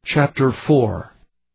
Chapter 4.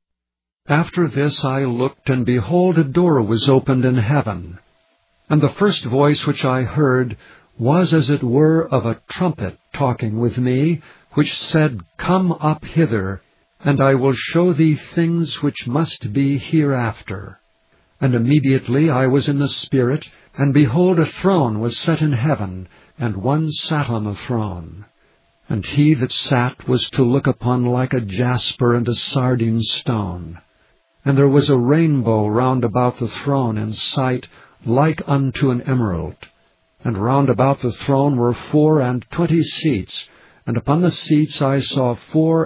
After this I looked, and behold, a door was opened in heaven. And the first voice which I heard was as it were of a trumpet talking with me, which said, Come up hither, and I will show thee things which must be hereafter. And immediately I was in the Spirit, and behold, a throne was set in heaven, and one sat on the throne. And he that sat was to look upon like a jasper and a sardine stone. And there was a rainbow round about the throne in sight, like unto an emerald. And round about the throne were 24 seats, and upon the seats I saw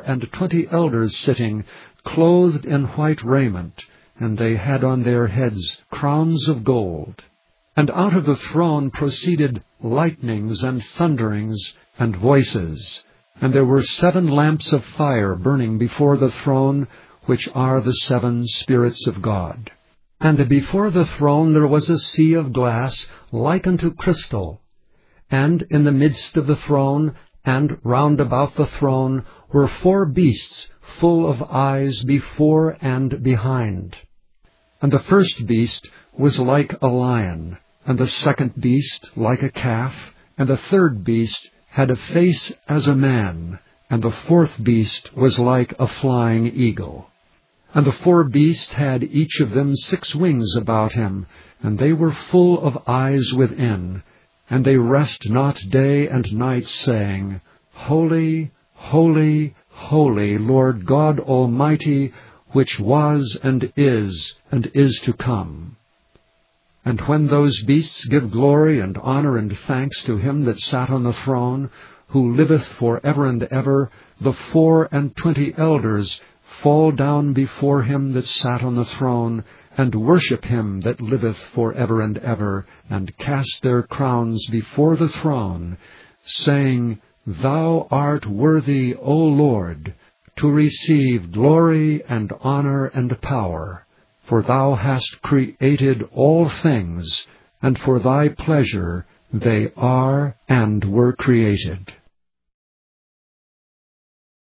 24 elders sitting, clothed in white raiment, and they had on their heads crowns of gold. And out of the throne proceeded lightnings and thunderings and voices. And there were 7 lamps of fire burning before the throne, which are the 7 Spirits of God. And before the throne there was a sea of glass, like unto crystal. And in the midst of the throne, and round about the throne, were 4 beasts, full of eyes before and behind. And the first beast was like a lion, and the second beast like a calf, and the third beast had a face as a man, and the fourth beast was like a flying eagle. And the 4 beasts had each of them 6 wings about him, and they were full of eyes within, and they rest not day and night, saying, Holy, holy, holy, Lord God Almighty, which was and is to come. And when those beasts give glory and honor and thanks to him that sat on the throne, who liveth for ever and ever, the 24 elders fall down before him that sat on the throne, and worship him that liveth for ever and ever, and cast their crowns before the throne, saying, Thou art worthy, O Lord, to receive glory and honor and power. For thou hast created all things, and for thy pleasure they are and were created.